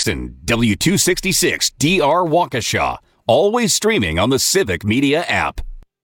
Jackson, W266 DR Waukesha. Always streaming on the Civic Media app.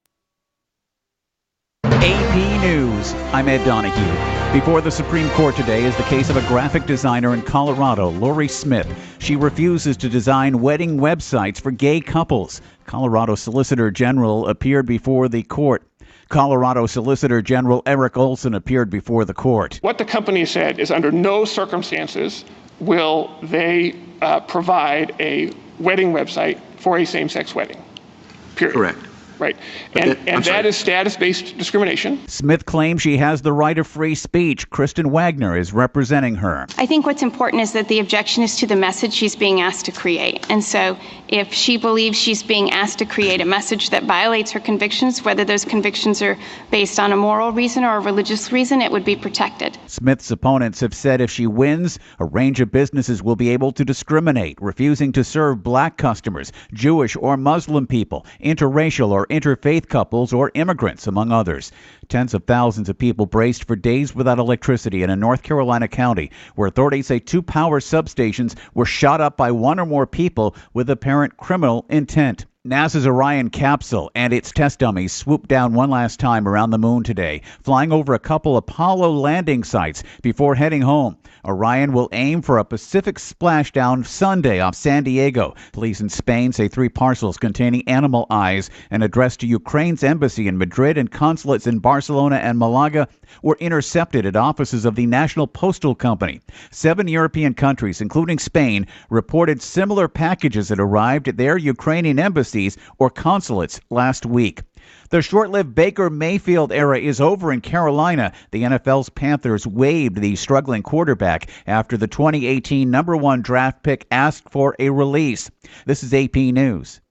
AP News. I'm Ed Donahue. Before the Supreme Court today is the case of a graphic designer in Colorado, Lori Smith. She refuses to design wedding websites for gay couples. Colorado Solicitor General appeared before the court. Colorado Solicitor General Eric Olson appeared before the court. What the company said is under no circumstances will they provide a wedding website for a same-sex wedding, period. Correct. Right. And that is status-based discrimination. Smith claims she has the right of free speech. Kristen Wagner is representing her. I think what's important is that the objection is to the message she's being asked to create. And so if she believes she's being asked to create a message that violates her convictions, whether those convictions are based on a moral reason or a religious reason, it would be protected. Smith's opponents have said if she wins, a range of businesses will be able to discriminate, refusing to serve black customers, Jewish or Muslim people, interracial or interfaith couples, or immigrants, among others. Tens of thousands of people braced for days without electricity in a North Carolina county where authorities say 2 power substations were shot up by 1 or more people with apparent criminal intent. NASA's Orion capsule and its test dummies swooped down one last time around the moon today, flying over a couple Apollo landing sites before heading home. Orion will aim for a Pacific splashdown Sunday off San Diego. Police in Spain say 3 parcels containing animal eyes and addressed to Ukraine's embassy in Madrid and consulates in Barcelona and Malaga were intercepted at offices of the National Postal Company. 7 European countries, including Spain, reported similar packages had arrived at their Ukrainian embassies or consulates last week. The short-lived Baker Mayfield era is over in Carolina. The NFL's Panthers waived the struggling quarterback after the 2018 number 1 draft pick asked for a release. This is AP News.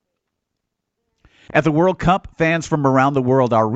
At the World Cup, fans from around the world are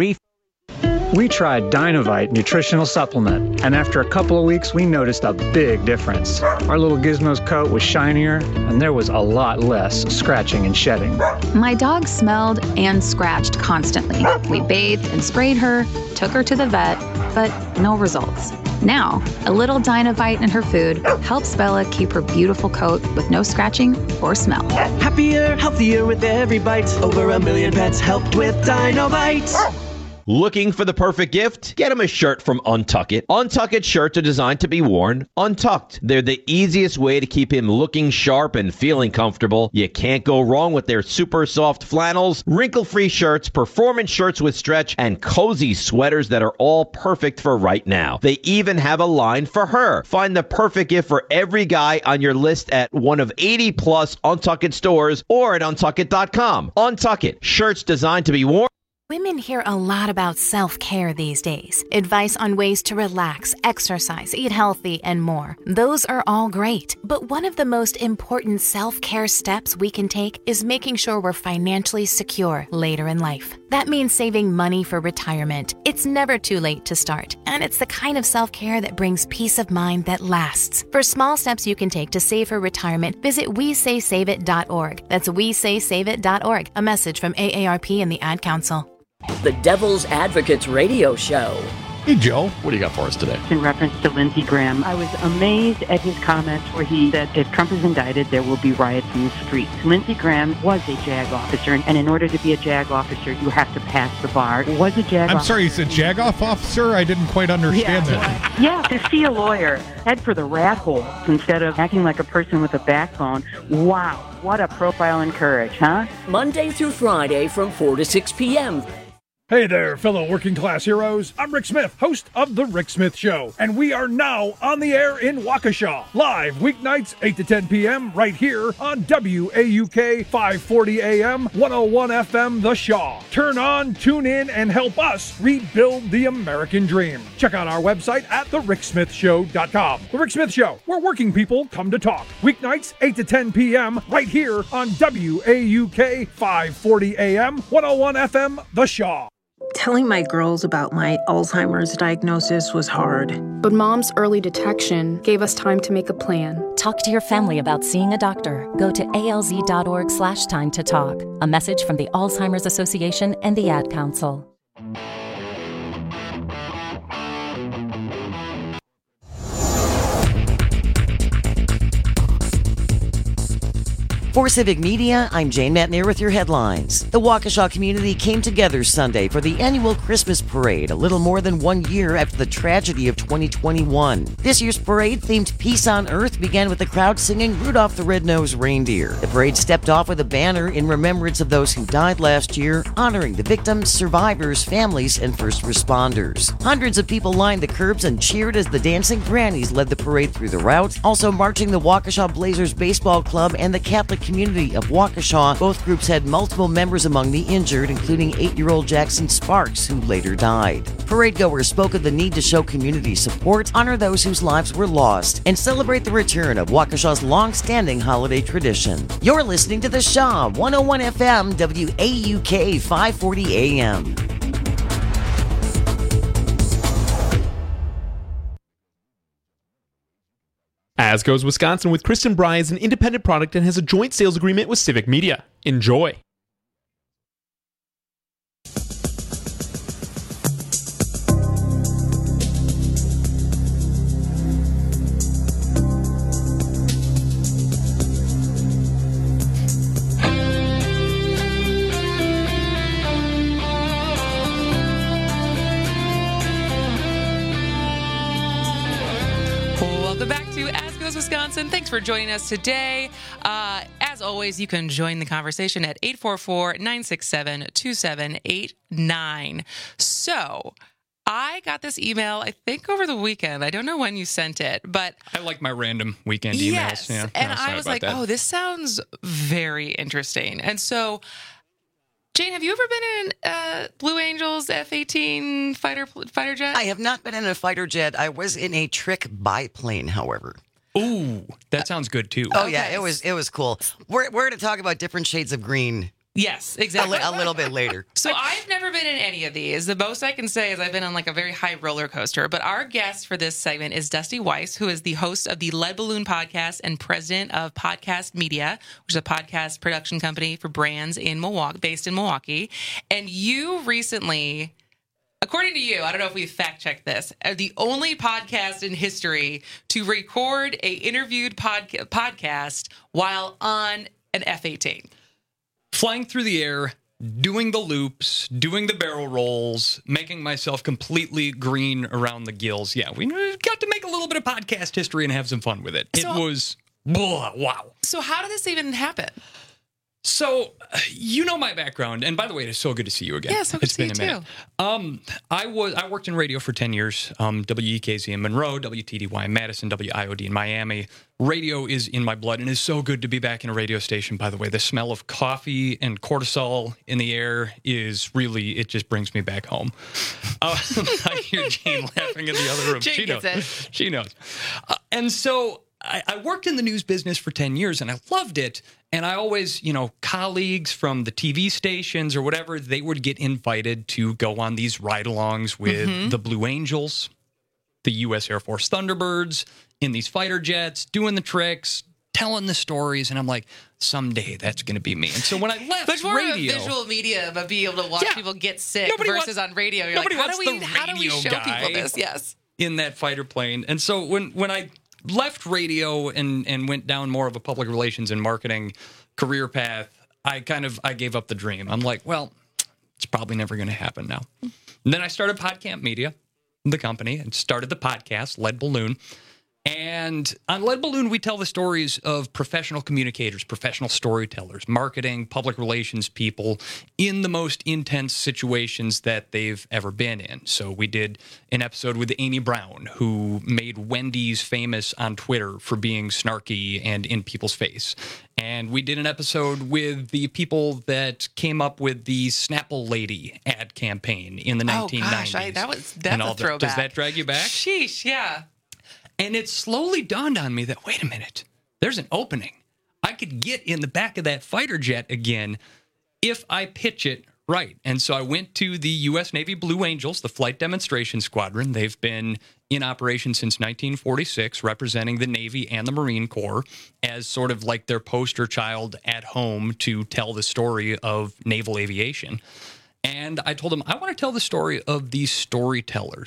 We tried Dynovite nutritional supplement, and after a couple of weeks, we noticed a big difference. Our little Gizmo's coat was shinier, and there was a lot less scratching and shedding. My dog smelled and scratched constantly. We bathed and sprayed her, took her to the vet, but no results. Now, a little Dynovite in her food helps Bella keep her beautiful coat with no scratching or smell. Happier, healthier with every bite. Over 1 million pets helped with Dynovite. Looking for the perfect gift? Get them a shirt from Untuck It. Untuck It shirts are designed to be worn untucked. They're the easiest way to keep him looking sharp and feeling comfortable. You can't go wrong with their super soft flannels, wrinkle-free shirts, performance shirts with stretch, and cozy sweaters that are all perfect for right now. They even have a line for her. Find the perfect gift for every guy on your list at one of 80-plus Untuck It stores or at untuckit.com. Untuck It. Shirts designed to be worn. Women hear a lot about self-care these days. Advice on ways to relax, exercise, eat healthy, and more. Those are all great. But one of the most important self-care steps we can take is making sure we're financially secure later in life. That means saving money for retirement. It's never too late to start. And it's the kind of self-care that brings peace of mind that lasts. For small steps you can take to save for retirement, visit WeSaySaveIt.org. That's WeSaySaveIt.org. A message from AARP and the Ad Council. The Devil's Advocates Radio Show. Hey, Joe, what do you got for us today? In reference to Lindsey Graham, I was amazed at his comments where he said if Trump is indicted, there will be riots in the streets. Lindsey Graham was a JAG officer, and in order to be a JAG officer, you have to pass the bar. Was a JAG I'm sorry, you said JAG-off officer? I didn't quite understand that. Yeah, to see a lawyer head for the rat hole instead of acting like a person with a backbone. Wow, what a profile in courage, huh? Monday through Friday from 4 to 6 p.m. Hey there, fellow working class heroes. I'm Rick Smith, host of The Rick Smith Show, and we are now on the air in Waukesha, live weeknights 8 to 10 p.m. right here on WAUK 540 AM, 101 FM The Shaw. Turn on, tune in, and help us rebuild the American dream. Check out our website at thericksmithshow.com. The Rick Smith Show, where working people come to talk. Weeknights 8 to 10 p.m. right here on WAUK 540 AM, 101 FM The Shaw. Telling my girls about my Alzheimer's diagnosis was hard. But Mom's early detection gave us time to make a plan. Talk to your family about seeing a doctor. Go to alz.org/time to talk. A message from the Alzheimer's Association and the Ad Council. For Civic Media, I'm Jane Matnier with your headlines. The Waukesha community came together Sunday for the annual Christmas parade, a little more than 1 year after the tragedy of 2021. This year's parade, themed Peace on Earth, began with the crowd singing Rudolph the Red-Nosed Reindeer. The parade stepped off with a banner in remembrance of those who died last year, honoring the victims, survivors, families, and first responders. Hundreds of people lined the curbs and cheered as the Dancing Grannies led the parade through the route, also marching the Waukesha Blazers Baseball Club and the Catholic community of Waukesha. Both groups had multiple members among the injured, including 8-year-old Jackson Sparks, who later died. Parade goers spoke of the need to show community support, honor those whose lives were lost, and celebrate the return of Waukesha's long-standing holiday tradition. You're listening to The Shaw, 101 FM, WAUK 540 AM. As Goes Wisconsin with Kristen Bry is an independent product and has a joint sales agreement with Civic Media. Enjoy. Wisconsin. Thanks for joining us today. As always, you can join the conversation at 844-967-2789. So, I got this email, I think over the weekend. I don't know when you sent it, but... I like my random weekend emails. Yes, yeah, and I was like, that. this sounds very interesting. And so... Jane, have you ever been in Blue Angels F-18 fighter jet? I have not been in a fighter jet. I was in a trick biplane, however. Ooh, that sounds good too. Oh, okay. Yeah, it was cool. We're going to talk about different shades of green. Yes, exactly. A little bit later. So I've never been in any of these. The most I can say is I've been on like a very high roller coaster. But our guest for this segment is Dusty Weiss, who is the host of the Lead Balloon podcast and president of Podcast Media, which is a podcast production company for brands in Milwaukee, based in Milwaukee. And you recently... According to you, I don't know if we fact-checked this, are the only podcast in history to record a interviewed podcast while on an F-18. Flying through the air, doing the loops, doing the barrel rolls, making myself completely green around the gills. Yeah, we got to make a little bit of podcast history and have some fun with it. It was, wow. So how did this even happen? So, you know my background, and by the way, it is so good to see you again. Yeah, so good to see you too. I worked in radio for 10 years, WEKZ in Monroe, WTDY in Madison, WIOD in Miami. Radio is in my blood, and it's so good to be back in a radio station, by the way. The smell of coffee and cortisol in the air is really, it just brings me back home. I hear Jane laughing in the other room. Jane gets it. She knows. And so I worked in the news business for 10 years, and I loved it. And I always, colleagues from the TV stations or whatever, they would get invited to go on these ride-alongs with the Blue Angels, the U.S. Air Force Thunderbirds, in these fighter jets, doing the tricks, telling the stories. And I'm like, someday that's going to be me. And so when I left but more radio... Of a visual media, but be able to watch people get sick versus on radio. You're like, how do we show people this? Yes. In that fighter plane. And so when I... left radio and went down more of a public relations and marketing career path, I gave up the dream. I'm like, well, it's probably never going to happen now. And then I started Podcast Media, the company, and started the podcast, Lead Balloon. And on Lead Balloon, we tell the stories of professional communicators, professional storytellers, marketing, public relations people in the most intense situations that they've ever been in. So we did an episode with Amy Brown, who made Wendy's famous on Twitter for being snarky and in people's face. And we did an episode with the people that came up with the Snapple Lady ad campaign in the 1990s. Gosh, that's a throwback. Does that drag you back? Sheesh, yeah. And it slowly dawned on me that, wait a minute, there's an opening. I could get in the back of that fighter jet again if I pitch it right. And so I went to the U.S. Navy Blue Angels, the Flight Demonstration Squadron. They've been in operation since 1946, representing the Navy and the Marine Corps as sort of like their poster child at home to tell the story of naval aviation. And I told them, I want to tell the story of these storytellers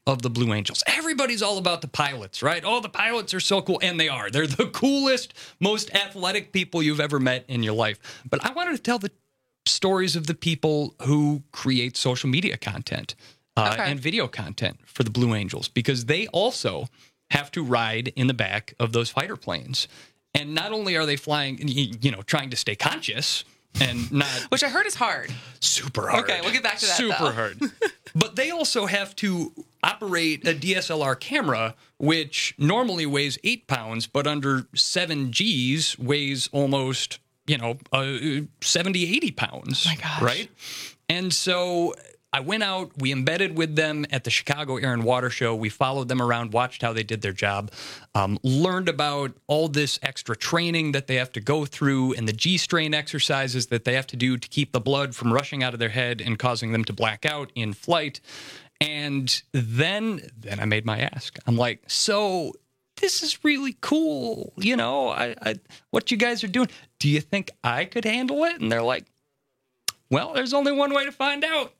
of the Blue Angels. Everybody's all about the pilots, right? Oh, the pilots are so cool. And they are. They're the coolest, most athletic people you've ever met in your life. But I wanted to tell the stories of the people who create social media content and video content for the Blue Angels, because they also have to ride in the back of those fighter planes. And not only are they flying, trying to stay conscious and not... Which I heard is hard. Super hard. Okay, we'll get back to that, Super hard. But they also have to operate a DSLR camera, which normally weighs 8 pounds, but under 7 Gs weighs almost, 70, 80 pounds. Oh my gosh. Right? And so I went out, we embedded with them at the Chicago Air and Water Show. We followed them around, watched how they did their job, learned about all this extra training that they have to go through and the G-strain exercises that they have to do to keep the blood from rushing out of their head and causing them to black out in flight. And then I made my ask. I'm like, so this is really cool. What you guys are doing. Do you think I could handle it? And they're like, well, there's only one way to find out.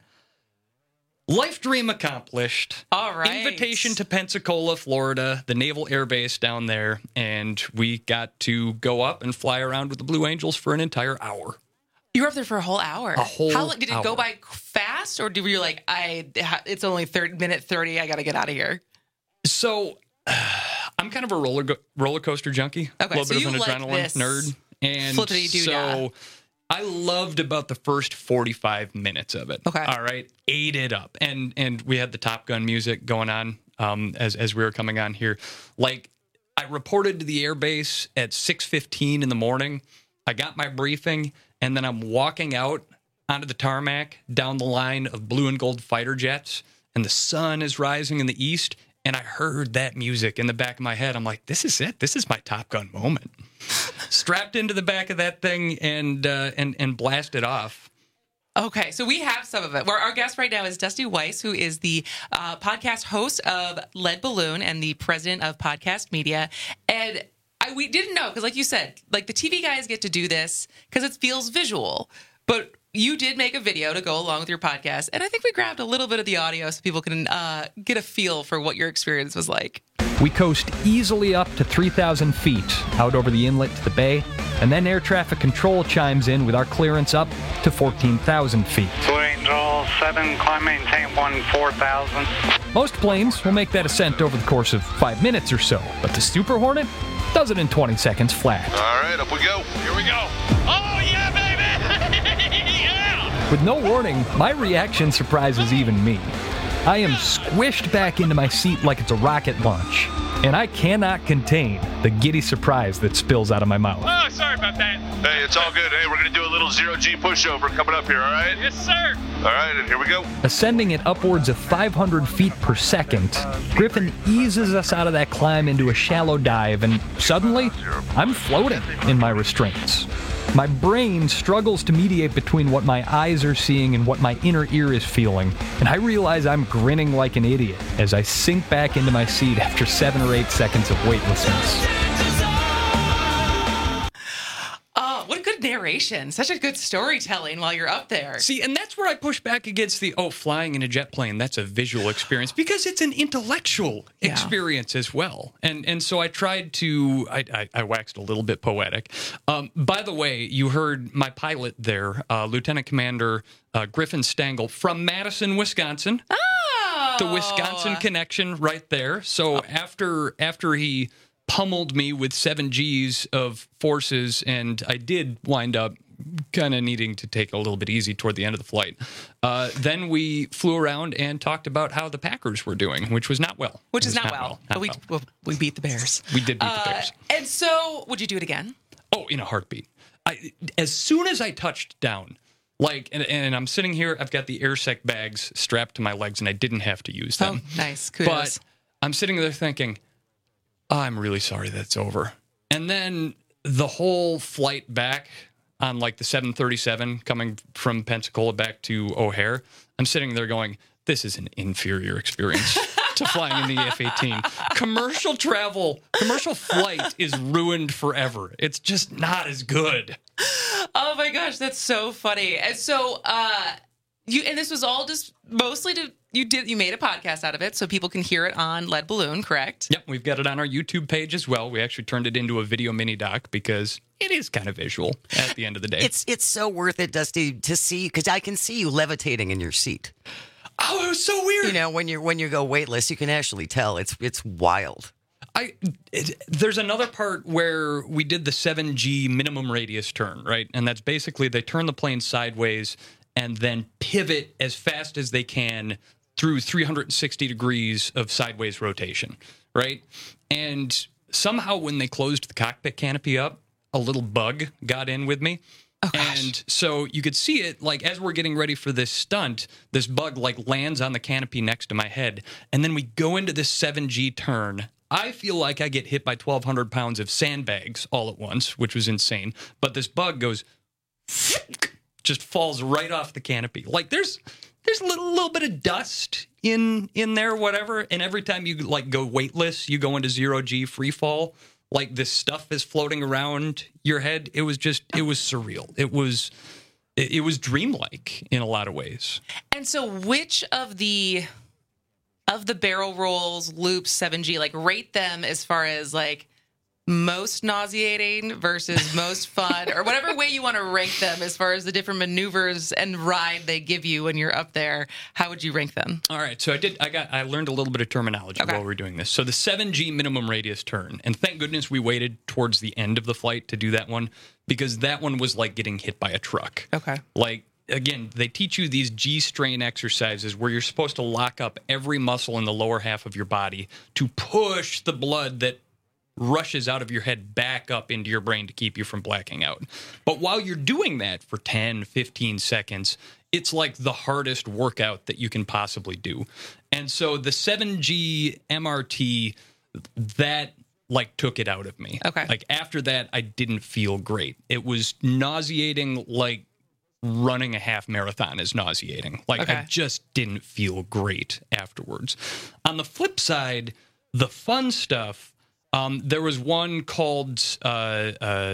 Life dream accomplished. All right. Invitation to Pensacola, Florida, the Naval Air Base down there, and we got to go up and fly around with the Blue Angels for an entire hour. You were up there for a whole hour. How long did it go by fast, or were you like, it's only minute 30, I got to get out of here? So I'm kind of a roller coaster junkie. Okay, a little bit of an adrenaline nerd. And so I loved about the first 45 minutes of it. Okay. All right. Ate it up. And we had the Top Gun music going on as we were coming on here. Like, I reported to the air base at 6:15 in the morning. I got my briefing, and then I'm walking out onto the tarmac down the line of blue and gold fighter jets, and the sun is rising in the east, and I heard that music in the back of my head. I'm like, this is it. This is my Top Gun moment. Strapped into the back of that thing and blasted off. Okay, so we have some of it. Our guest right now is Dusty Weiss, who is the podcast host of Lead Balloon and the president of Podcast Media. And we didn't know, because like you said, like the TV guys get to do this because it feels visual. But you did make a video to go along with your podcast. And I think we grabbed a little bit of the audio so people can get a feel for what your experience was like. We coast easily up to 3,000 feet out over the inlet to the bay, and then air traffic control chimes in with our clearance up to 14,000 feet. Blue Angel 7, climb maintain 14,000. Most planes will make that ascent over the course of 5 minutes or so, but the Super Hornet does it in 20 seconds flat. All right, up we go. Here we go. Oh, yeah, baby! Yeah! With no warning, my reaction surprises even me. I am squished back into my seat like it's a rocket launch, and I cannot contain the giddy surprise that spills out of my mouth. Oh, sorry about that. Hey, it's all good. Hey, we're going to do a little zero-G pushover coming up here, all right? Yes, sir. All right, and here we go. Ascending at upwards of 500 feet per second, Griffin eases us out of that climb into a shallow dive, and suddenly, I'm floating in my restraints. My brain struggles to mediate between what my eyes are seeing and what my inner ear is feeling, and I realize I'm grinning like an idiot as I sink back into my seat after 7 or 8 seconds of weightlessness. Oh, what a good narration. Such a good storytelling while you're up there. See, and that's where I push back against flying in a jet plane, that's a visual experience, because it's an intellectual experience as well. And so I tried to, I waxed a little bit poetic. By the way, you heard my pilot there, Lieutenant Commander Griffin Stengel from Madison, Wisconsin. Oh! The Wisconsin connection right there. So after he pummeled me with 7 Gs of forces, and I did wind up kind of needing to take a little bit easy toward the end of the flight. Then we flew around and talked about how the Packers were doing, which was not well. Which is not well. But we beat the Bears. We did beat the Bears. And so, would you do it again? Oh, in a heartbeat. As soon as I touched down, and I'm sitting here, I've got the AirSec bags strapped to my legs, and I didn't have to use them. Oh, nice. Kudos. But I'm sitting there thinking, I'm really sorry that's over. And then the whole flight back on the 737 coming from Pensacola back to O'Hare, I'm sitting there going, this is an inferior experience to flying in the F-18. Commercial flight is ruined forever. It's just not as good. Oh my gosh, that's so funny. And so, and this was all just mostly to you made a podcast out of it so people can hear it on Lead Balloon, correct? Yep, we've got it on our YouTube page as well. We actually turned it into a video mini doc because it is kind of visual at the end of the day. It's so worth it, Dusty, to see, because I can see you levitating in your seat. Oh, it was so weird. You know, when you go weightless, you can actually tell. It's wild. There's another part where we did the 7G minimum radius turn, right? And that's basically they turn the plane sideways and then pivot as fast as they can through 360 degrees of sideways rotation, right? And somehow when they closed the cockpit canopy up, a little bug got in with me. Oh, and so you could see it, like, as we're getting ready for this stunt, this bug, like, lands on the canopy next to my head. And then we go into this 7G turn. I feel like I get hit by 1,200 pounds of sandbags all at once, which was insane. But this bug goes, just falls right off the canopy. Like, there's a little bit of dust in there, whatever. And every time you, like, go weightless, you go into 0G free fall. Like, this stuff is floating around your head. It was surreal. It was dreamlike in a lot of ways. And so which of the barrel rolls, loops, 7G, like, rate them as far as, like, most nauseating versus most fun, or whatever way you want to rank them as far as the different maneuvers and ride they give you when you're up there? How would you rank them? All right, so I learned a little bit of terminology while we were doing this. So the 7G minimum radius turn, and thank goodness we waited towards the end of the flight to do that one, because that one was like getting hit by a truck. Okay. Like, again, they teach you these G-strain exercises where you're supposed to lock up every muscle in the lower half of your body to push the blood that rushes out of your head back up into your brain to keep you from blacking out. But while you're doing that for 10, 15 seconds, it's like the hardest workout that you can possibly do. And so the 7G MRT, that, like, took it out of me. Okay. Like, after that, I didn't feel great. It was nauseating, like running a half marathon is nauseating. Like, I just didn't feel great afterwards. On the flip side, the fun stuff, there was one called something,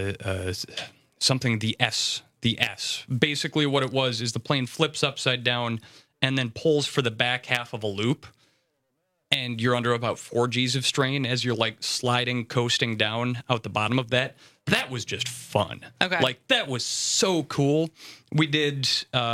the S. The S. Basically what it was is the plane flips upside down and then pulls for the back half of a loop. And you're under about 4 Gs of strain as you're, like, sliding, coasting down out the bottom of that. That was just fun. Okay. Like, that was so cool. We did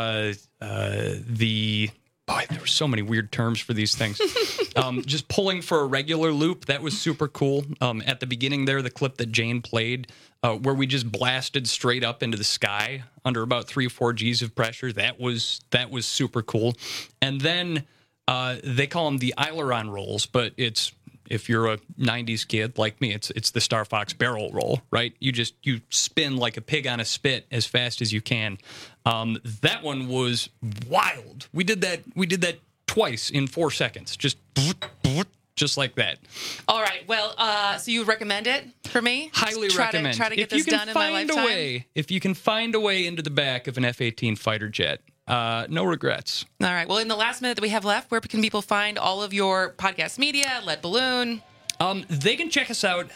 boy, there were so many weird terms for these things. Just pulling for a regular loop, that was super cool. At the beginning there, the clip that Jane played, where we just blasted straight up into the sky under about 3 or 4 Gs of pressure, that was super cool. And then they call them the aileron rolls, but it's, if you're a 90s kid like me, it's the Star Fox barrel roll, right? You spin like a pig on a spit as fast as you can. That one was wild. We did that twice in 4 seconds, just like that. All right. Well, so you recommend it for me? Highly recommend. Try to get this done in my lifetime. If you can find a way into the back of an F-18 fighter jet, no regrets. All right. Well, in the last minute that we have left, where can people find all of your podcast media, Lead Balloon? They can check us out,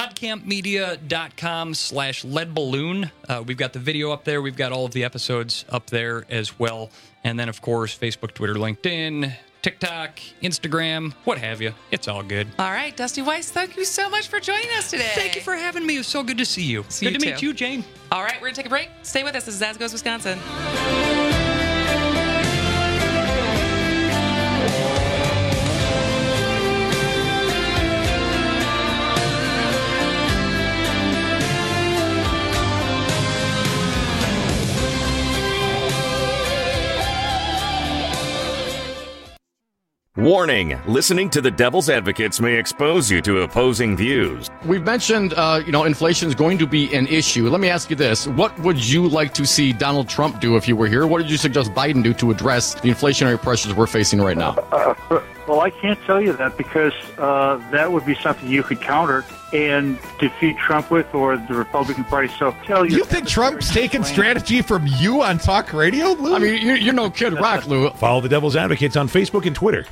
podcampmedia.com/leadballoon. We've got the video up there. We've got all of the episodes up there as well. And then, of course, Facebook, Twitter, LinkedIn, TikTok, Instagram, what have you. It's all good. All right. Dusty Weiss, thank you so much for joining us today. Thank you for having me. It was so good to see you. Good to meet you, Jane. All right. We're going to take a break. Stay with us. This is As Goes Wisconsin. Warning, listening to the Devil's Advocates may expose you to opposing views. We've mentioned, inflation is going to be an issue. Let me ask you this. What would you like to see Donald Trump do if you were here? What did you suggest Biden do to address the inflationary pressures we're facing right now? Well, I can't tell you that because that would be something you could counter and defeat Trump with, or the Republican Party. So tell you. You think Trump's taking strategy from you on talk radio, Lou? I mean, you're no Kid Rock, Lou. Follow the Devil's Advocates on Facebook and Twitter.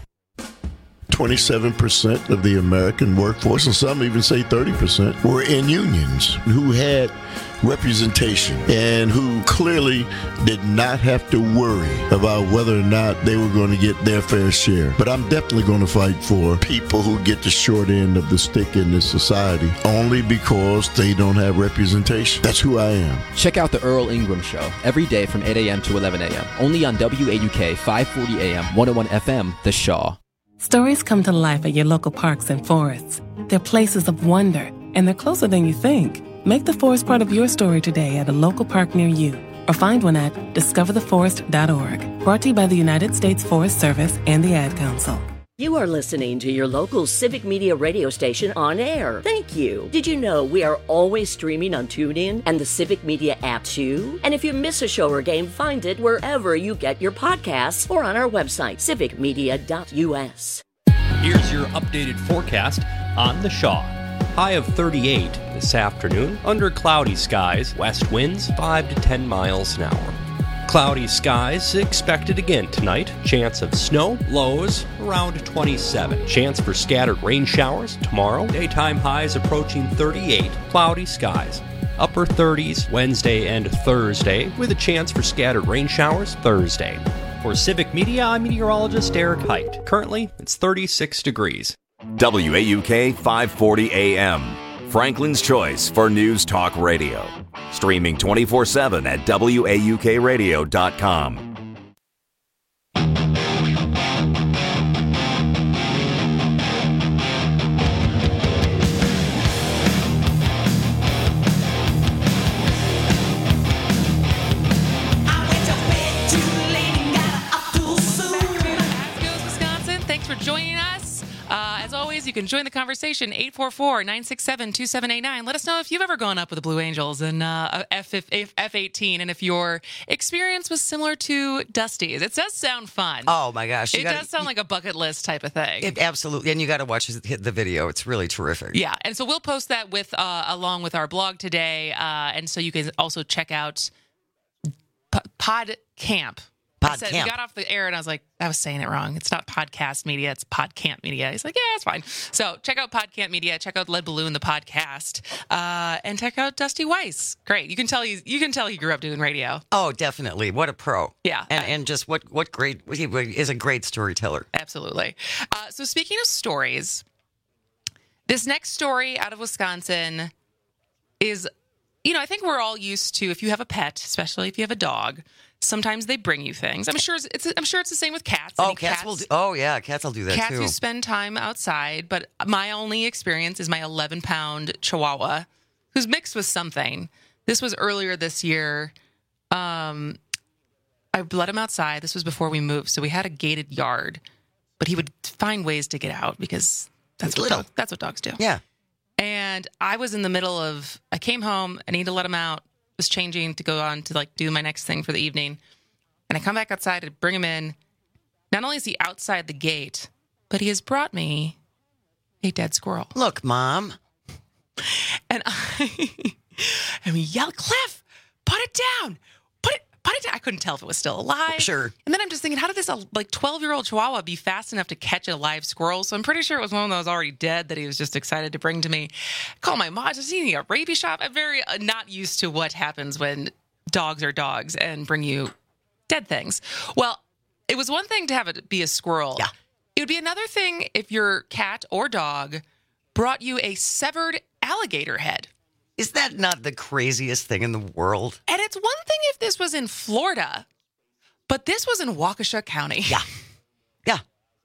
27% of the American workforce, and some even say 30%, were in unions who had representation and who clearly did not have to worry about whether or not they were going to get their fair share. But I'm definitely going to fight for people who get the short end of the stick in this society only because they don't have representation. That's who I am. Check out the Earl Ingram Show every day from 8 a.m. to 11 a.m. only on WAUK 540 AM 101 FM, The Shaw. Stories come to life at your local parks and forests. They're places of wonder, and they're closer than you think. Make the forest part of your story today at a local park near you, or find one at discovertheforest.org. Brought to you by the United States Forest Service and the Ad Council. You are listening to your local Civic Media radio station on air. Thank you. Did you know we are always streaming on TuneIn and the Civic Media app too? And if you miss a show or game, find it wherever you get your podcasts or on our website, civicmedia.us. Here's your updated forecast on the Shaw. High of 38 this afternoon, under cloudy skies, west winds 5 to 10 miles an hour. Cloudy skies expected again tonight. Chance of snow, lows around 27. Chance for scattered rain showers tomorrow. Daytime highs approaching 38. Cloudy skies. Upper 30s Wednesday and Thursday, with a chance for scattered rain showers Thursday. For Civic Media, I'm meteorologist Eric Height. Currently, it's 36 degrees. WAUK 540 AM. Franklin's choice for News Talk Radio. Streaming 24/7 at WAUKradio.com. You can join the conversation, 844-967-2789. Let us know if you've ever gone up with the Blue Angels in F-18 and if your experience was similar to Dusty's. It does sound fun. Oh, my gosh. It does sound like a bucket list type of thing. It absolutely. And you got to watch the video. It's really terrific. Yeah. And so we'll post that with along with our blog today. And so you can also check out Pod Camp. We got off the air and I was like, I was saying it wrong. It's not podcast media. It's PodCamp Media. He's like, yeah, it's fine. So check out PodCamp Media. Check out Lead Balloon, the podcast, and check out Dusty Weiss. Great. You can tell he grew up doing radio. Oh, definitely. What a pro. Yeah. And just what great, he is a great storyteller. Absolutely. So speaking of stories, this next story out of Wisconsin is, I think we're all used to, if you have a pet, especially if you have a dog, sometimes they bring you things. I'm sure it's the same with cats. Oh, cats will do that cats too. who spend time outside, but my only experience is my 11-pound Chihuahua, who's mixed with something. This was earlier this year. I let him outside. This was before we moved, so we had a gated yard, but he would find ways to get out because that's what dogs do. Yeah. And I was in the middle of, I came home, I need to let him out, was changing to go on to do my next thing for the evening. And I come back outside to bring him in. Not only is he outside the gate, but he has brought me a dead squirrel. Look, Mom. And I yelled, Cliff, put it down. Put it down. I couldn't tell if it was still alive. Sure. And then I'm just thinking, how did this 12-year-old Chihuahua be fast enough to catch a live squirrel? So I'm pretty sure it was one that was already dead that he was just excited to bring to me. Call my mom. Does he need a rabies shot? I'm very not used to what happens when dogs are dogs and bring you dead things. Well, it was one thing to have it be a squirrel. Yeah. It would be another thing if your cat or dog brought you a severed alligator head. Is that not the craziest thing in the world? And it's one thing if this was in Florida, but this was in Waukesha County. Yeah. Yeah.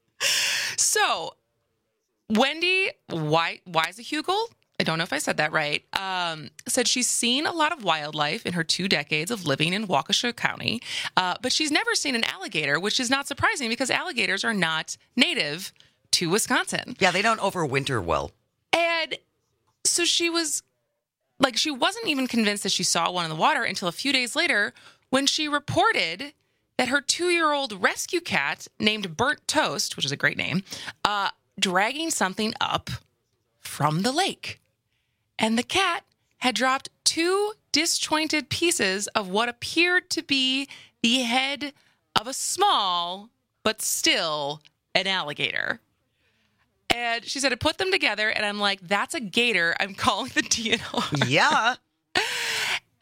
So, Wendy Weisehugel, I don't know if I said that right, said she's seen a lot of wildlife in her 2 decades of living in Waukesha County, but she's never seen an alligator, which is not surprising because alligators are not native to Wisconsin. Yeah, they don't overwinter well. And so she was... she wasn't even convinced that she saw one in the water until a few days later when she reported that her 2-year-old rescue cat named Burnt Toast, which is a great name, dragging something up from the lake. And the cat had dropped 2 disjointed pieces of what appeared to be the head of a small, but still an alligator. And she said, I put them together, and I'm like, that's a gator. I'm calling the DNR. Yeah.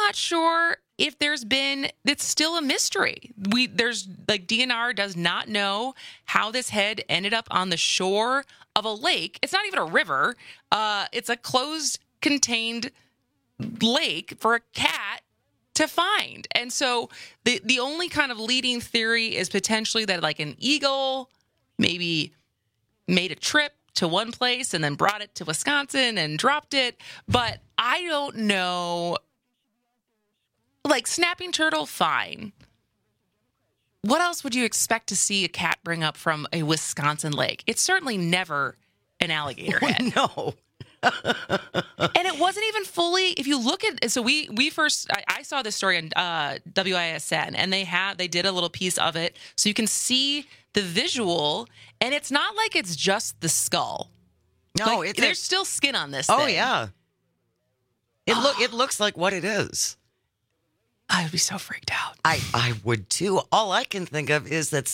not sure if it's still a mystery. DNR does not know how this head ended up on the shore of a lake. It's not even a river. It's a closed, contained lake for a cat to find. And so the only kind of leading theory is potentially that like an eagle maybe made a trip to one place and then brought it to Wisconsin and dropped it. But I don't know. Like snapping turtle, fine. What else would you expect to see a cat bring up from a Wisconsin lake? It's certainly never an alligator head. No. And it wasn't even fully, if you look at, so I saw this story on WISN, and they did a little piece of it, so you can see the visual, and it's not like it's just the skull. No, like, there's still skin on this thing. Oh, yeah. It looks like what it is. I would be so freaked out. I would too. All I can think of is that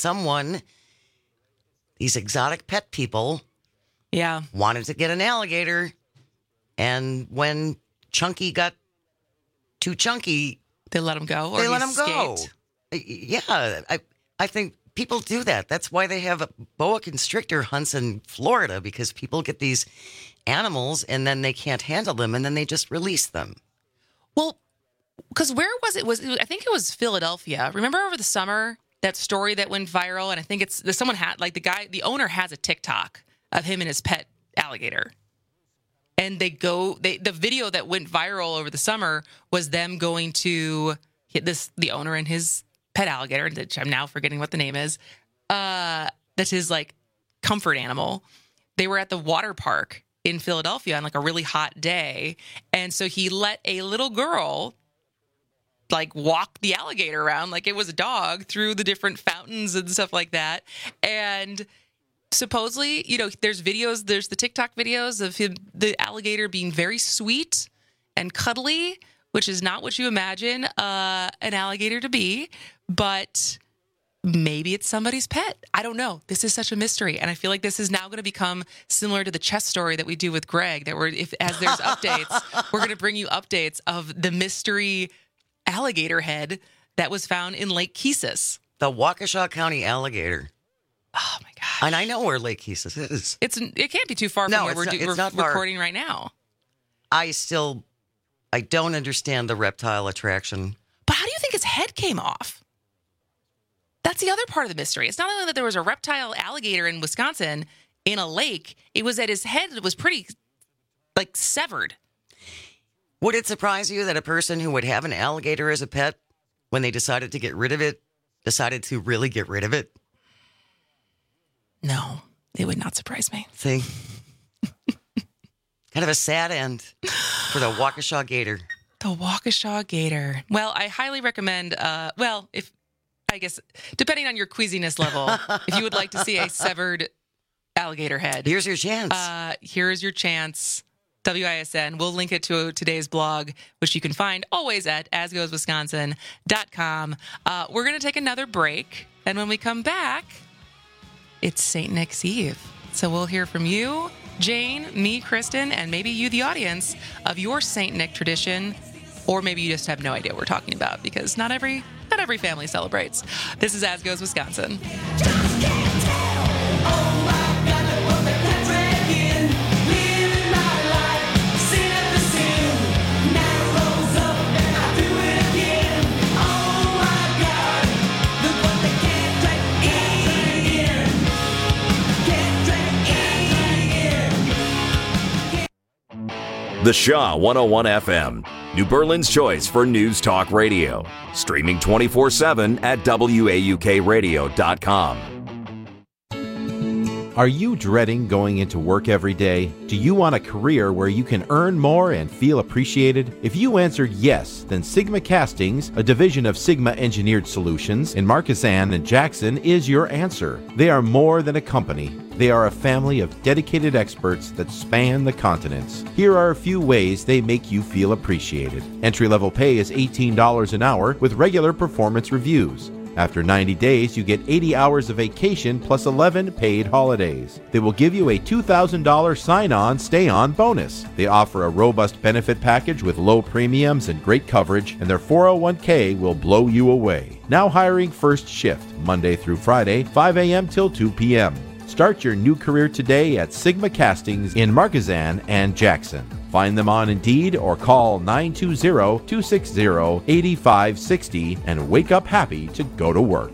these exotic pet people, wanted to get an alligator, and when Chunky got too chunky, they let him go. They let him go. Yeah, I think people do that. That's why they have boa constrictor hunts in Florida, because people get these animals and then they can't handle them, and then they just release them. Well, because where was it? I think it was Philadelphia. Remember over the summer that story that went viral? And I think the owner has a TikTok of him and his pet alligator. And the video that went viral over the summer was them going to hit the owner and his pet alligator, which I'm now forgetting what the name is. That's his like comfort animal. They were at the water park in Philadelphia on like a really hot day. And so he let a little girl like walk the alligator around like it was a dog through the different fountains and stuff like that. And supposedly, there's the TikTok videos of the alligator being very sweet and cuddly, which is not what you imagine an alligator to be, but maybe it's somebody's pet. I don't know. This is such a mystery. And I feel like this is now going to become similar to the chess story that we do with Greg, that as there's updates, we're going to bring you updates of the mystery alligator head that was found in Lake Keesis. The Waukesha County alligator. Oh my gosh. And I know where Lake Keesis is. It can't be too far from where we're recording right now. I don't understand the reptile attraction. But how do you think his head came off? That's the other part of the mystery. It's not only that there was a reptile alligator in Wisconsin in a lake, it was that his head was pretty like severed. Would it surprise you that a person who would have an alligator as a pet, when they decided to get rid of it, decided to really get rid of it? No, it would not surprise me. See? Kind of a sad end for the Waukesha Gator. The Waukesha Gator. Well, I highly recommend, depending on your queasiness level, if you would like to see a severed alligator head. Here's your chance. Here's your chance. WISN. We'll link it to today's blog, which you can find always at asgoeswisconsin.com. We're going to take another break, and when we come back, it's St. Nick's Eve. So we'll hear from you, Jane, me, Kristen, and maybe you, the audience, of your St. Nick tradition, or maybe you just have no idea what we're talking about, because not every family celebrates. This is As Goes Wisconsin. The Shaw 101 FM, New Berlin's choice for news talk radio. Streaming 24/7 at WAUKradio.com. Are you dreading going into work every day? Do you want a career where you can earn more and feel appreciated? If you answered yes, then Sigma Castings, a division of Sigma Engineered Solutions in Markesan and Jackson, is your answer. They are more than a company. They are a family of dedicated experts that span the continents. Here are a few ways they make you feel appreciated. Entry-level pay is $18 an hour with regular performance reviews. After 90 days, you get 80 hours of vacation plus 11 paid holidays. They will give you a $2,000 sign-on, stay-on bonus. They offer a robust benefit package with low premiums and great coverage, and their 401k will blow you away. Now hiring first shift, Monday through Friday, 5 a.m. till 2 p.m. Start your new career today at Sigma Castings in Marquezan and Jackson. Find them on Indeed or call 920-260-8560 and wake up happy to go to work.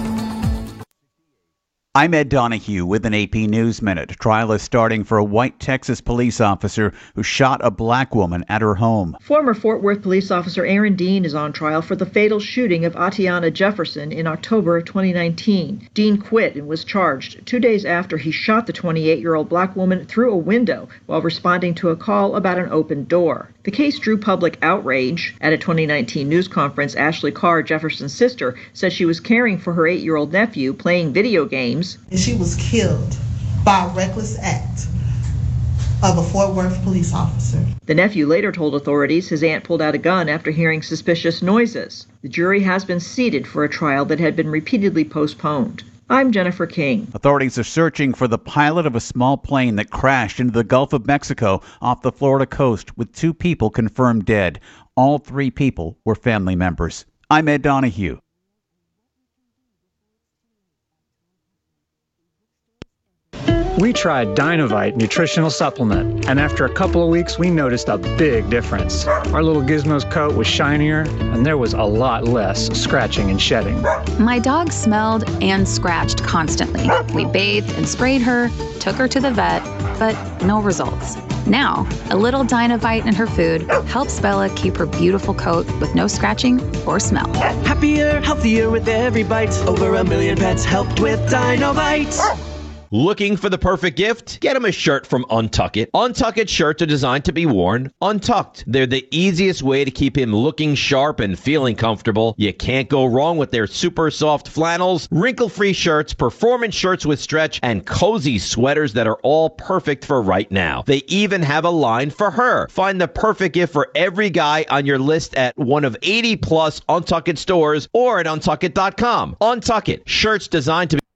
I'm Ed Donahue with an AP News Minute. Trial is starting for a white Texas police officer who shot a black woman at her home. Former Fort Worth police officer Aaron Dean is on trial for the fatal shooting of Atiana Jefferson in October of 2019. Dean quit and was charged 2 days after he shot the 28-year-old black woman through a window while responding to a call about an open door. The case drew public outrage. At a 2019 news conference, Ashley Carr, Jefferson's sister, said she was caring for her 8-year-old nephew playing video games. And she was killed by a reckless act of a Fort Worth police officer. The nephew later told authorities his aunt pulled out a gun after hearing suspicious noises. The jury has been seated for a trial that had been repeatedly postponed. I'm Jennifer King. Authorities are searching for the pilot of a small plane that crashed into the Gulf of Mexico off the Florida coast, with 2 people confirmed dead. All 3 people were family members. I'm Ed Donahue. We tried Dynovite nutritional supplement, and after a couple of weeks, we noticed a big difference. Our little Gizmo's coat was shinier, and there was a lot less scratching and shedding. My dog smelled and scratched constantly. We bathed and sprayed her, took her to the vet, but no results. Now, a little Dynovite in her food helps Bella keep her beautiful coat with no scratching or smell. Happier, healthier with every bite. Over 1 million pets helped with Dynovite. Looking for the perfect gift? Get them a shirt from Untuck It. Untuck It shirts are designed to be worn untucked. They're the easiest way to keep him looking sharp and feeling comfortable. You can't go wrong with their super soft flannels, wrinkle-free shirts, performance shirts with stretch, and cozy sweaters that are all perfect for right now. They even have a line for her. Find the perfect gift for every guy on your list at one of 80-plus Untuck It stores or at untuckit.com. Untuck It. Shirts designed to be...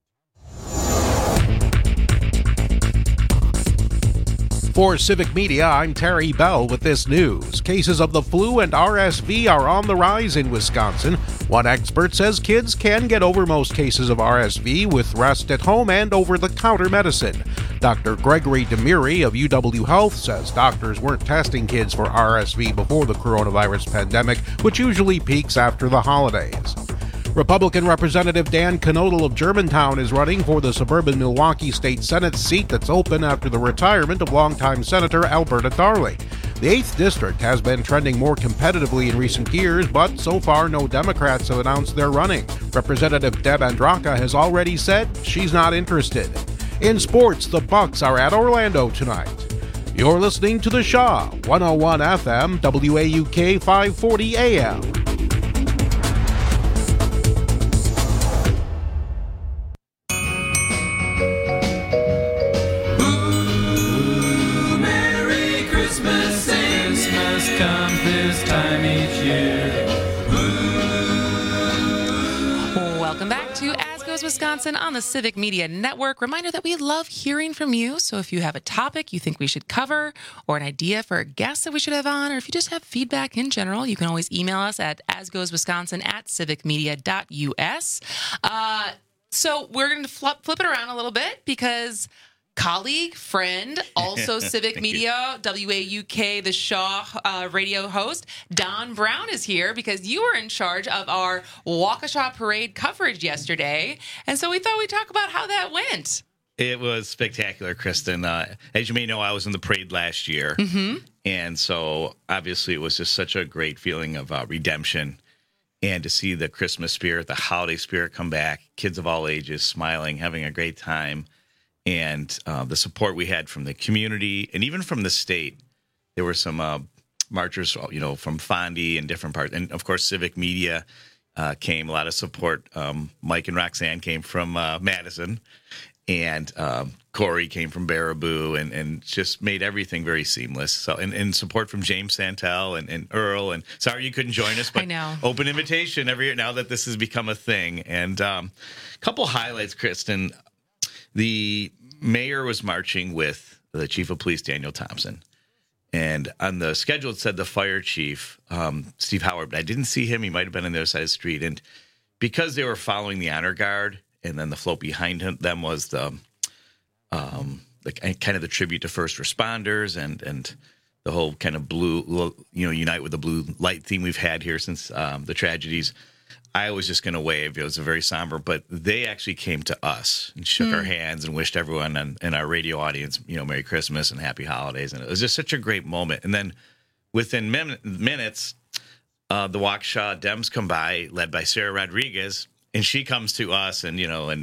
For Civic Media, I'm Terry Bell with this news. Cases of the flu and RSV are on the rise in Wisconsin. One expert says kids can get over most cases of RSV with rest at home and over-the-counter medicine. Dr. Gregory Demiri of UW Health says doctors weren't testing kids for RSV before the coronavirus pandemic, which usually peaks after the holidays. Republican Representative Dan Knodel of Germantown is running for the suburban Milwaukee State Senate seat that's open after the retirement of longtime Senator Alberta Darling. The 8th District has been trending more competitively in recent years, but so far no Democrats have announced they're running. Representative Deb Andraka has already said she's not interested. In sports, the Bucks are at Orlando tonight. You're listening to The Shaw, 101 FM, WAUK 540 AM. Wisconsin on the Civic Media Network. Reminder that we love hearing from you. So if you have a topic you think we should cover or an idea for a guest that we should have on, or if you just have feedback in general, you can always email us at asgoeswisconsin@civicmedia.us. So we're going to flip it around a little bit because colleague, friend, also Civic Media, WAUK, the Shaw radio host, Don Brown is here because you were in charge of our Waukesha Parade coverage yesterday. And so we thought we'd talk about how that went. It was spectacular, Kristen. As you may know, I was in the parade last year. Mm-hmm. And so obviously it was just such a great feeling of redemption. And to see the Christmas spirit, the holiday spirit come back, kids of all ages smiling, having a great time. And the support we had from the community and even from the state. There were some marchers, from Fondy and different parts. And, of course, Civic Media came, a lot of support. Mike and Roxanne came from Madison. And Corey came from Baraboo and just made everything very seamless. So and support from James Santel and Earl. And sorry you couldn't join us, but I know. Open invitation every year now that this has become a thing. And a couple highlights, Kristen. The mayor was marching with the chief of police, Daniel Thompson. And on the schedule, it said the fire chief, Steve Howard. But I didn't see him. He might have been on the other side of the street. And because they were following the honor guard, and then the float behind them was the kind of the tribute to first responders and the whole kind of blue, unite with the blue light theme we've had here since the tragedies. I was just going to wave. It was a very somber, but they actually came to us and shook our hands and wished everyone in our radio audience, Merry Christmas and Happy Holidays. And it was just such a great moment. And then within minutes, the Waukesha Dems come by, led by Sarah Rodriguez. And she comes to us, and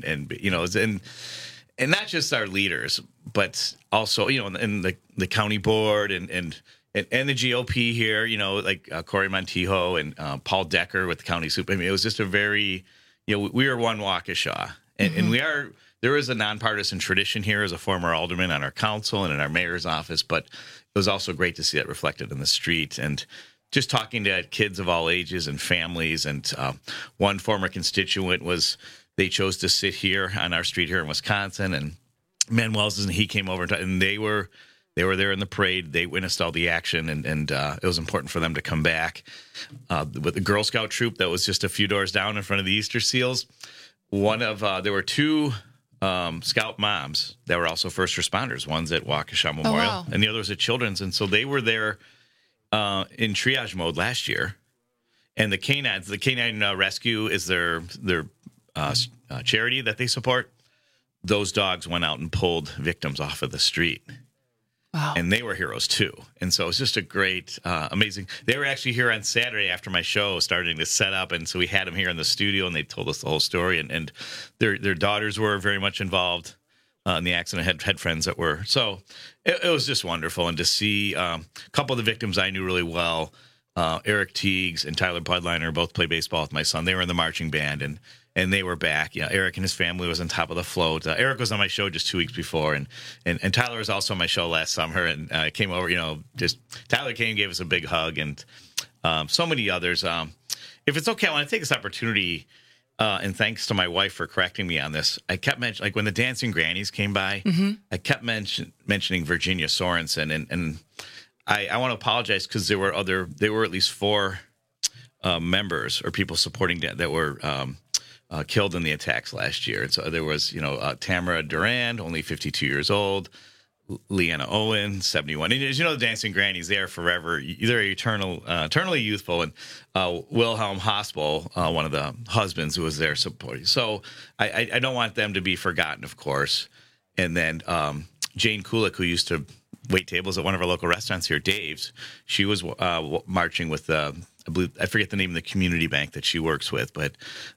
not just our leaders, but also and the county board and the GOP here, like Corey Montijo and Paul Decker with the county super. I mean, it was just a very, we are one Waukesha, and there is a nonpartisan tradition here as a former alderman on our council and in our mayor's office, but it was also great to see that reflected in the street and. Just talking to kids of all ages and families, and one former constituent they chose to sit here on our street here in Wisconsin, and Manuel's and he came over and they were there in the parade. They witnessed all the action, and it was important for them to come back. With the Girl Scout troop that was just a few doors down in front of the Easter Seals, there were two Scout moms that were also first responders. One's at Waukesha Memorial, and the other was at Children's, and so they were there. In triage mode last year, and the canine rescue is their charity that they support. Those dogs went out and pulled victims off of the street. Wow. And they were heroes too. And so it's just a great, amazing. They were actually here on Saturday after my show starting to set up. And so we had them here in the studio and they told us the whole story, and their daughters were very much involved. In the accident, had friends that were. So it was just wonderful. And to see a couple of the victims I knew really well, Eric Teagues and Tyler Budliner, both play baseball with my son. They were in the marching band, and they were back. Eric and his family was on top of the float. Eric was on my show just 2 weeks before, and Tyler was also on my show last summer. And came over, Tyler came, gave us a big hug, and so many others. If it's okay, I want to take this opportunity. And thanks to my wife for correcting me on this. I kept mentioning, like when the Dancing Grannies came by, I kept mentioning Virginia Sorensen, and I want to apologize because there were at least 4 members or people supporting that were killed in the attacks last year. And so there was, Tamara Durand, only 52 years old, Leanna Owen, 71. And as you know, the Dancing Grannies, they are forever. They're eternally youthful. And Wilhelm Hospel, one of the husbands who was there supporting. So I don't want them to be forgotten, of course. And then Jane Kulik, who used to wait tables at one of our local restaurants here, Dave's, she was marching with, I forget the name of the community bank that she works with. But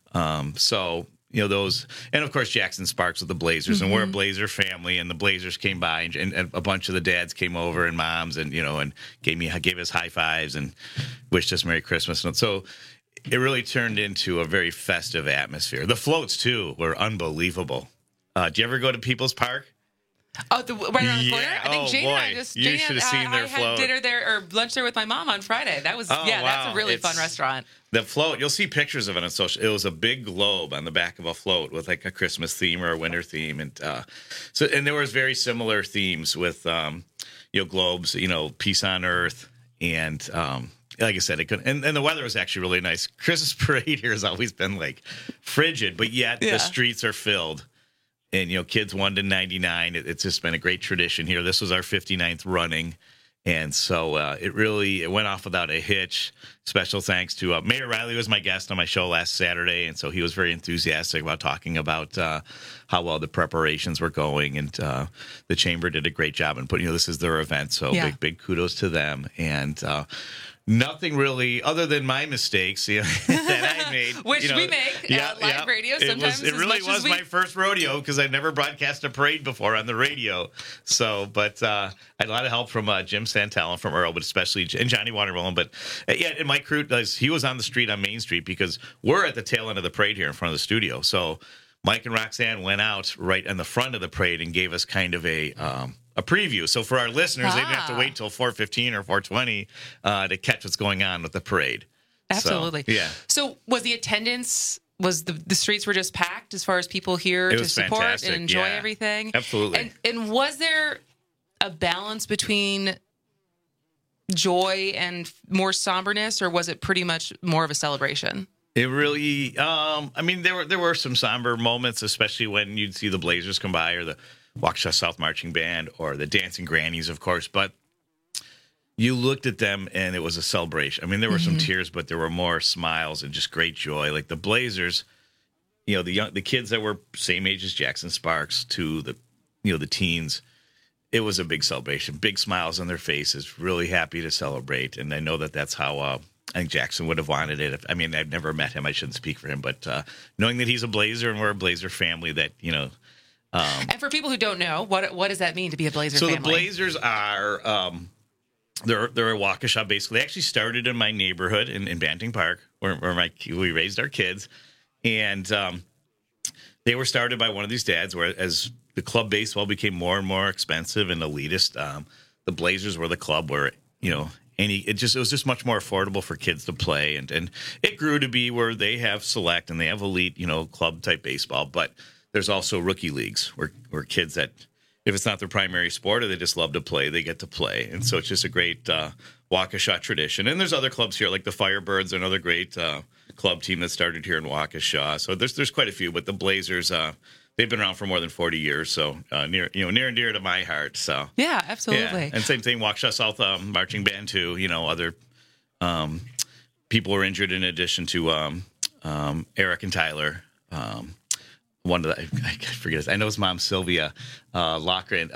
those, and of course Jackson Sparks with the Blazers, and we're a Blazer family, and the Blazers came by, and a bunch of the dads came over and moms, and and gave us high fives and wished us Merry Christmas. And so it really turned into a very festive atmosphere. The floats too were unbelievable. Do you ever go to People's Park? Oh, right around the corner? I think Jane and I you should have seen their float. I had dinner there or lunch there with my mom on Friday. That was that's a really fun restaurant. The float, you'll see pictures of it on social. It was a big globe on the back of a float with like a Christmas theme or a winter theme, and and there was very similar themes with globes, peace on earth, and like I said, and the weather was actually really nice. Christmas parade here has always been like frigid, but yet the streets are filled. And, kids 1 to 99, it's just been a great tradition here. This was our 59th running. And so it went off without a hitch. Special thanks to Mayor Riley was my guest on my show last Saturday. And so he was very enthusiastic about talking about how well the preparations were going. And the chamber did a great job in putting, this is their event. So big kudos to them. And nothing really, other than my mistakes that I made. Which we make live radio sometimes. It really was my first rodeo because I've never broadcast a parade before on the radio. So, but I had a lot of help from Jim Santel and from Earl, but especially and Johnny Watermelon. But and Mike Root, he was on the street on Main Street because we're at the tail end of the parade here in front of the studio. So Mike and Roxanne went out right in the front of the parade and gave us kind of a preview. So for our listeners, they didn't have to wait till 4:15 or 4:20 to catch what's going on with the parade. Absolutely. So, yeah. So was the attendance, was the streets were just packed as far as people here to support fantastic. and enjoy everything? Absolutely. And was there a balance between joy and more somberness, or was it pretty much more of a celebration? It really, I mean, there were some somber moments, especially when you'd see the Blazers come by, or the Waukesha South Marching Band, or the Dancing Grannies, of course. But you looked at them, and it was a celebration. I mean, there were some tears, but there were more smiles and just great joy. Like the Blazers, the kids that were same age as Jackson Sparks to the teens. It was a big celebration, big smiles on their faces, really happy to celebrate. And I know that that's how I think Jackson would have wanted it. I mean, I've never met him. I shouldn't speak for him. But knowing that he's a Blazer and we're a Blazer family, that, and for people who don't know, what does that mean to be a Blazer family? So the Blazers are, they're a Waukesha, basically. They actually started in my neighborhood in Banting Park, where we raised our kids. And they were started by one of these dads, where as the club baseball became more and more expensive and elitist, the Blazers were the club where, it was just much more affordable for kids to play. And it grew to be where they have select and they have elite, club type baseball. But there's also rookie leagues where kids that, if it's not their primary sport or they just love to play, they get to play. And so it's just a great Waukesha tradition. And there's other clubs here, like the Firebirds, another great club team that started here in Waukesha. So there's quite a few, but the Blazers, they've been around for more than 40 years, so near and dear to my heart. So yeah, absolutely. Yeah. And same thing, Waukesha South Marching Band too. Other people were injured in addition to Eric and Tyler. One of the I forget his, I know his mom Sylvia Loughran.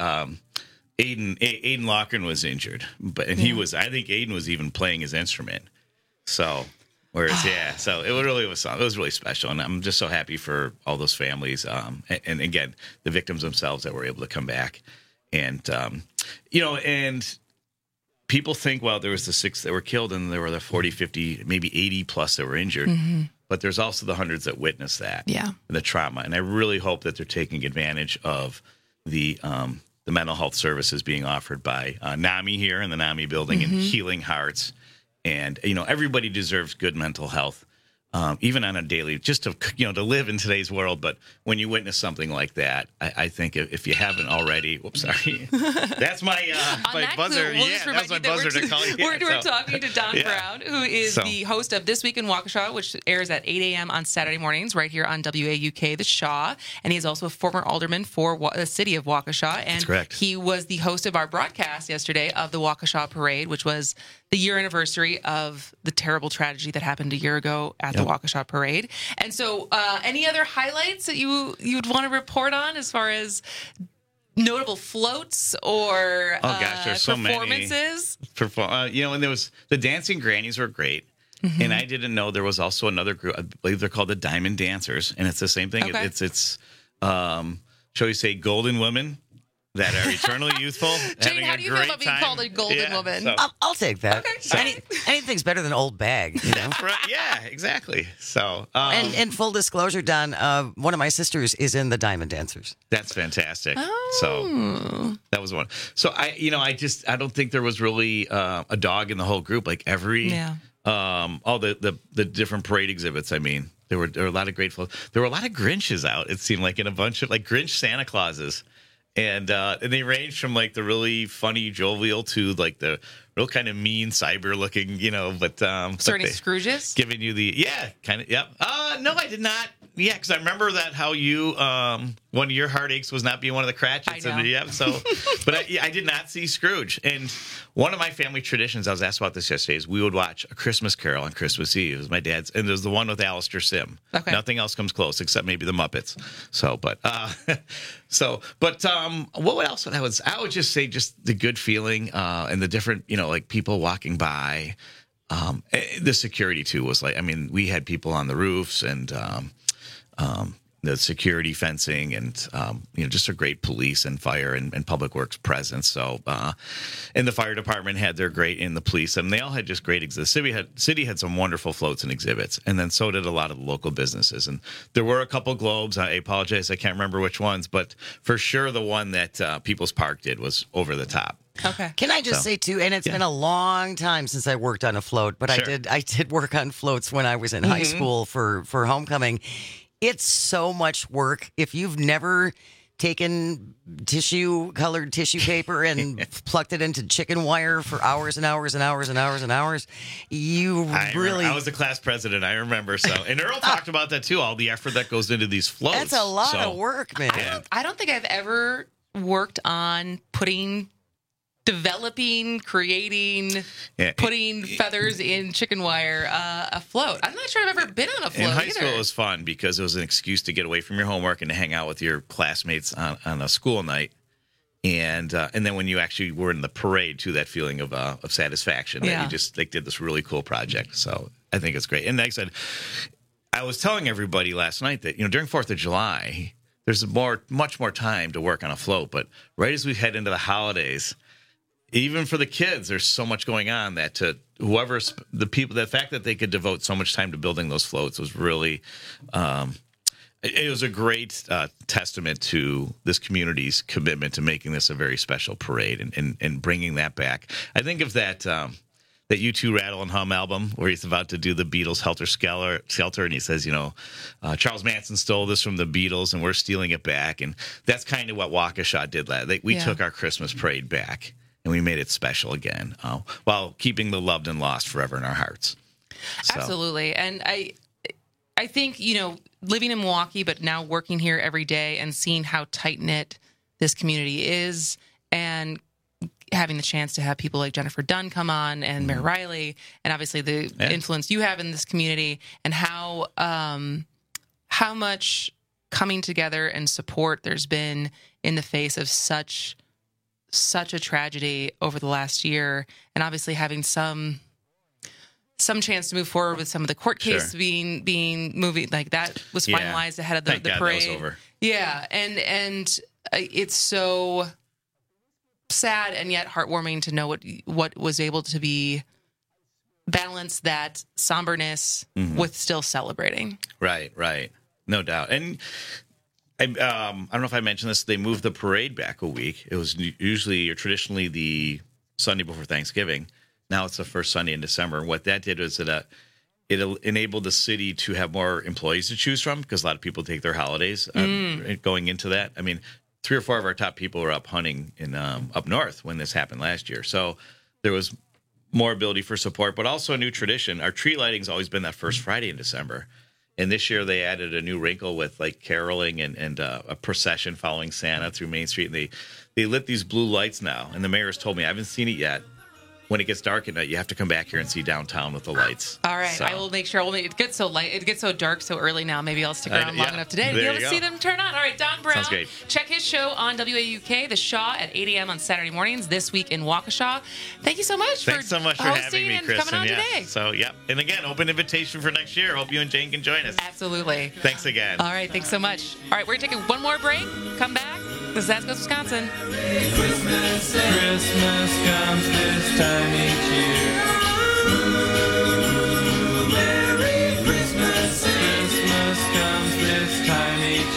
Aiden Loughran was injured, he was. I think Aiden was even playing his instrument. So. Whereas, so it really was. It was really special, and I'm just so happy for all those families, and again, the victims themselves that were able to come back, and and people think, well, there was the 6 that were killed, and there were the 40, 50, maybe 80 plus that were injured, but there's also the hundreds that witnessed that, the trauma, and I really hope that they're taking advantage of the mental health services being offered by NAMI here in the NAMI building and Healing Hearts. And, everybody deserves good mental health, even on a daily, just to live in today's world. But when you witness something like that, I think if you haven't already, sorry, that's my buzzer. That's my buzzer to call you. We're talking to Don Brown, who is the host of This Week in Waukesha, which airs at 8 a.m. on Saturday mornings right here on WAUK, the Shaw. And he is also a former alderman for the city of Waukesha. And that's correct. He was the host of our broadcast yesterday of the Waukesha Parade, which was the year anniversary of the terrible tragedy that happened a year ago at the Waukesha Parade. And so any other highlights that you'd want to report on as far as notable floats or there's so performances? Many. And there was the Dancing Grannies were great. And I didn't know there was also another group. I believe they're called the Diamond Dancers, and it's the same thing. Okay. It's shall we say golden women that are eternally youthful. Jane, how do you feel about being called a golden woman? So, I'll take that. Okay. So, anything's better than old bag, Right, yeah, exactly. So, and full disclosure, Don, one of my sisters is in the Diamond Dancers. That's fantastic. So that was one. So I don't think there was really a dog in the whole group. Like all the different parade exhibits. I mean, there were a lot of grateful. There were a lot of Grinches out. It seemed like in a bunch of like Grinch Santa Clauses. And they ranged from like the really funny jovial to like the real kind of mean cyber looking, but is there any Scrooges? Giving you the kind of no, I did not. Yeah, because I remember that how you one of your heartaches was not being one of the Cratchits. I know. But I did not see Scrooge. And one of my family traditions, I was asked about this yesterday, is we would watch A Christmas Carol on Christmas Eve. It was my dad's, and there's the one with Alistair Sim. Okay. Nothing else comes close except maybe the Muppets. What else would I would just say just the good feeling and the different, like people walking by. The security too was like, I mean, we had people on the roofs and the security fencing and, just a great police and fire and public works presence. So, and the fire department had their great, and the police, and they all had just great exhibits. City had some wonderful floats and exhibits, and then so did a lot of the local businesses. And there were a couple globes. I apologize, I can't remember which ones, but for sure the one that People's Park did was over the top. Okay. Can I just say too, and it's been a long time since I worked on a float, but Sure. I did work on floats when I was in high school for homecoming. It's so much work. If you've never taken colored tissue paper and plucked it into chicken wire for hours and hours and hours and hours and hours, I was the class president, I remember. So, and Earl talked about that too, all the effort that goes into these floats. That's a lot of work, man. I don't think I've ever worked on developing, creating, putting feathers in chicken wire afloat. I'm not sure I've ever been on a float in high either. school, it was fun because it was an excuse to get away from your homework and to hang out with your classmates on a school night. And then when you actually were in the parade, too, that feeling of satisfaction that you just did this really cool project. So I think it's great. And like I said, I was telling everybody last night that during 4th of July, there's much more time to work on a float. But right as we head into the holidays, even for the kids, there's so much going on that the fact that they could devote so much time to building those floats was really, it was a great testament to this community's commitment to making this a very special parade and bringing that back. I think of that U2 Rattle and Hum album where he's about to do the Beatles Helter Skelter, and he says, Charles Manson stole this from the Beatles and we're stealing it back. And that's kind of what Waukesha did. We took our Christmas parade back. And we made it special again, while keeping the loved and lost forever in our hearts. So. Absolutely. And I think, living in Milwaukee, but now working here every day and seeing how tight-knit this community is, and having the chance to have people like Jennifer Dunn come on and Mayor Riley, and obviously the influence you have in this community, and how much coming together and support there's been in the face of such a tragedy over the last year, and obviously having some chance to move forward with some of the court case being moving, like that was finalized ahead of the parade. That was over. Yeah, and it's so sad and yet heartwarming to know what was able to be balance that somberness with still celebrating. Right, no doubt. And I don't know if I mentioned this. They moved the parade back a week. It was traditionally the Sunday before Thanksgiving. Now it's the first Sunday in December. And what that did was it enabled the city to have more employees to choose from, because a lot of people take their holidays going into that. I mean, 3 or 4 of our top people were up hunting in up north when this happened last year. So there was more ability for support, but also a new tradition. Our tree lighting's always been that first Friday in December. And this year they added a new wrinkle with caroling and a procession following Santa through Main Street. And they lit these blue lights now. And the mayor has told me, I haven't seen it yet. When it gets dark at night, you have to come back here and see downtown with the lights. All right. So. I will make sure. It gets so light. It gets so dark so early now. Maybe I'll stick around long enough today to be able to see them turn on. All right. Don Brown. Sounds great. Check his show on WAUK, The Shaw, at 8 a.m. on Saturday mornings this week in Waukesha. Thank you so much Thanks so much for having me, Kristen. Coming on today. So, And again, open invitation for next year. Hope you and Jane can join us. Absolutely. Thanks again. All right. Thanks so much. All right. We're going to take one more break. Come back. This is As Goes Wisconsin. Christmas comes this time each year. Merry Christmas. Christmas comes this time each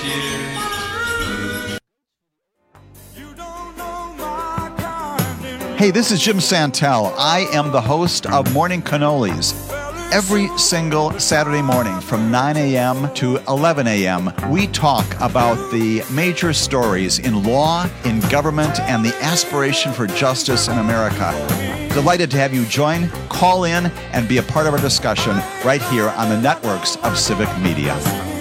year. Hey, this is Jim Santel. I am the host of Morning Cannolis. Every single Saturday morning from 9 a.m. to 11 a.m., we talk about the major stories in law, in government, and the aspiration for justice in America. Delighted to have you join, call in, and be a part of our discussion right here on the networks of Civic Media.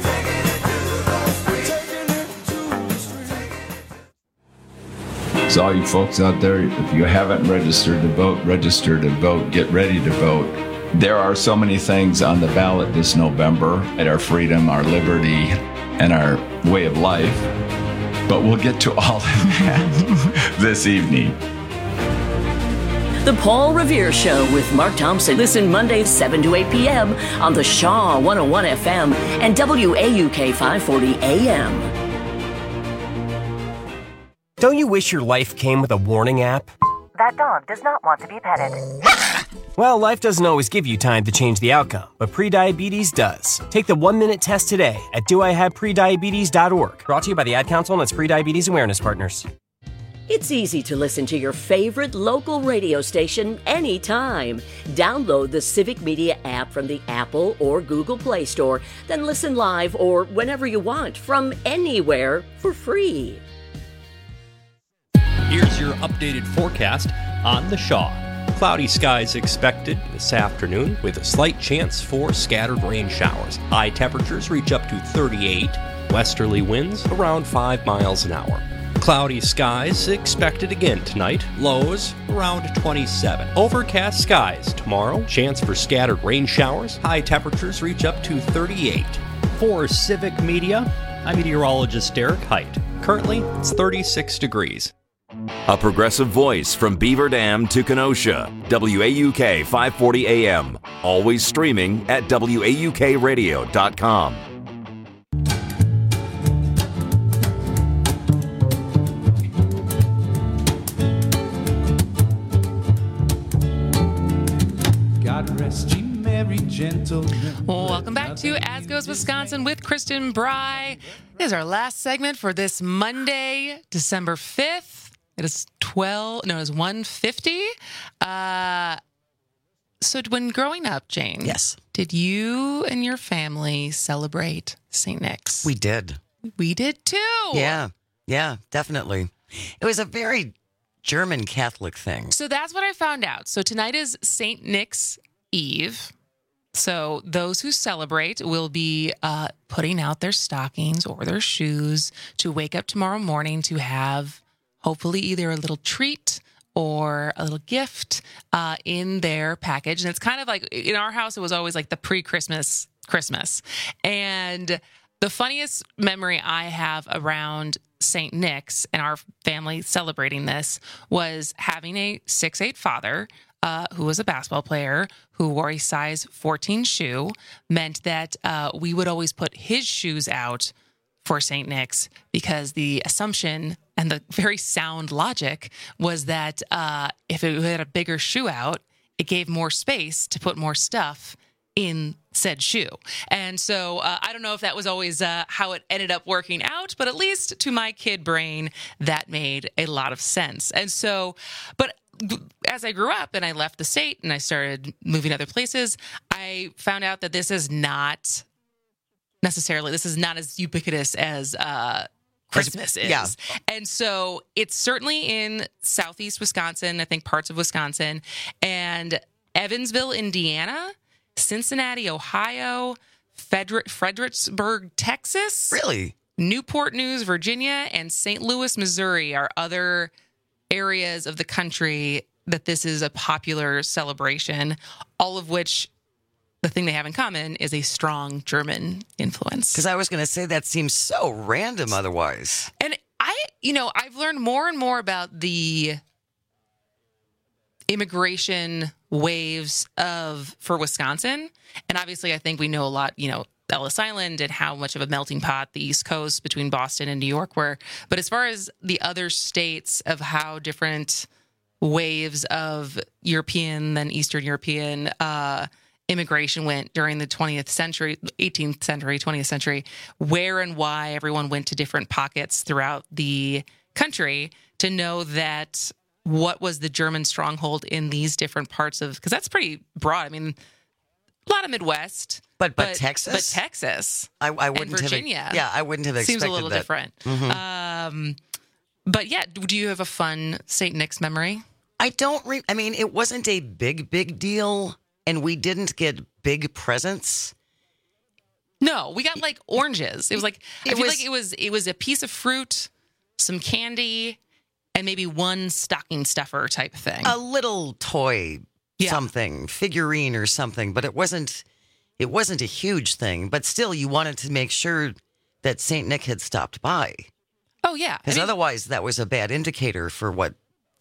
So all you folks out there, if you haven't registered to vote, register to vote, get ready to vote. There are so many things on the ballot this November at our freedom, our liberty, and our way of life. But we'll get to all of that this evening. The Paul Revere Show with Mark Thompson. Listen Mondays 7 to 8 p.m. on the Shaw 101 FM and WAUK 540 AM. Don't you wish your life came with a warning app? That dog does not want to be petted. Well, life doesn't always give you time to change the outcome, but prediabetes does. Take the 1-minute test today at doihaveprediabetes.org. Brought to you by the Ad Council and its Prediabetes Awareness Partners. It's easy to listen to your favorite local radio station anytime. Download the Civic Media app from the Apple or Google Play Store, then listen live or whenever you want from anywhere for free. Here's your updated forecast on the Shaw. Cloudy skies expected this afternoon with a slight chance for scattered rain showers. High temperatures reach up to 38. Westerly winds around 5 miles an hour. Cloudy skies expected again tonight. Lows around 27. Overcast skies tomorrow. Chance for scattered rain showers. High temperatures reach up to 38. For Civic Media, I'm meteorologist Derek Height. Currently, it's 36 degrees. A progressive voice from Beaver Dam to Kenosha. WAUK 540 AM. Always streaming at WAUKradio.com. God rest ye merry gentlemen. Well, welcome back to As Goes Wisconsin with Kristen Bry. This is our last segment for this Monday, December 5th. It is 1:50. So when growing up, Jane, yes, did you and your family celebrate St. Nick's? We did. We did too. Yeah, definitely. It was a very German Catholic thing. So that's what I found out. So tonight is St. Nick's Eve. So those who celebrate will be putting out their stockings or their shoes to wake up tomorrow morning to have hopefully either a little treat or a little gift in their package. And it's kind of like, in our house, it was always like the pre-Christmas Christmas. And the funniest memory I have around St. Nick's and our family celebrating this was having a 6'8" father who was a basketball player who wore a size 14 shoe, meant that we would always put his shoes out for St. Nick's because the assumption and the very sound logic was that if it had a bigger shoe out, it gave more space to put more stuff in said shoe. And so I don't know if that was always how it ended up working out, but at least to my kid brain, that made a lot of sense. And so, but as I grew up and I left the state and I started moving other places, I found out that this is not as ubiquitous as Christmas is. Yeah. And so it's certainly in southeast Wisconsin, I think parts of Wisconsin, and Evansville, Indiana, Cincinnati, Ohio, Fredericksburg, Texas. Really? Newport News, Virginia, and St. Louis, Missouri are other areas of the country that this is a popular celebration, all of which the thing they have in common is a strong German influence. Because I was going to say that seems so random otherwise. And I've learned more and more about the immigration waves for Wisconsin. And obviously I think we know a lot, Ellis Island and how much of a melting pot the East Coast between Boston and New York were. But as far as the other states of how different waves of European then Eastern European immigration went during the 20th century, 18th century, 20th century, where and why everyone went to different pockets throughout the country, to know that what was the German stronghold in these different parts of, because that's pretty broad. I mean, a lot of Midwest. But Texas? But Texas. I wouldn't and Virginia. I wouldn't have expected that. Seems a little different. Mm-hmm. But yeah, do you have a fun St. Nick's memory? I don't. It wasn't a big deal, and we didn't get big presents. No, we got like oranges. It was like it was a piece of fruit, some candy, and maybe one stocking stuffer type thing. A little toy, something, figurine or something, but it wasn't a huge thing. But still, you wanted to make sure that St. Nick had stopped by. Oh yeah, Because otherwise, that was a bad indicator for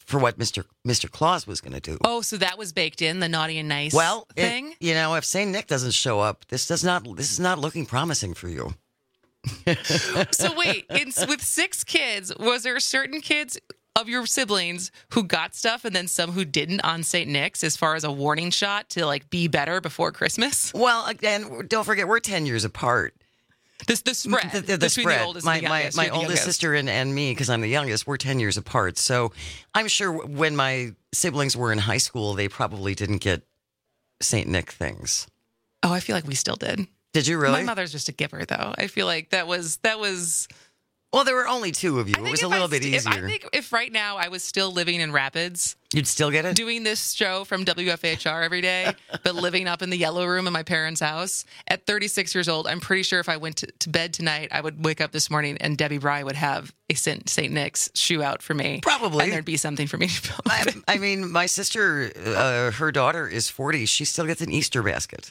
for what Mr. Claus was going to do. Oh, so that was baked in, the naughty and nice thing? If St. Nick doesn't show up, this is not looking promising for you. So wait, with 6 kids, was there certain kids of your siblings who got stuff and then some who didn't on St. Nick's as far as a warning shot to like be better before Christmas? Well, again, don't forget, we're 10 years apart. The spread the spread. The oldest my oldest sister and me, because I'm the youngest, we're 10 years apart. So I'm sure when my siblings were in high school, they probably didn't get St. Nick things. Oh, I feel like we still did. Did you really? My mother's just a giver, though. I feel like that was. Well, there were only 2 of you. It was a little bit easier. If right now I was still living in Rapids, you'd still get it? Doing this show from WFHR every day, but living up in the yellow room in my parents' house. At 36 years old, I'm pretty sure if I went to bed tonight, I would wake up this morning and Debbie Bry would have a St. Nick's shoe out for me. Probably. And there'd be something for me to fill. I mean, my sister, her daughter is 40. She still gets an Easter basket.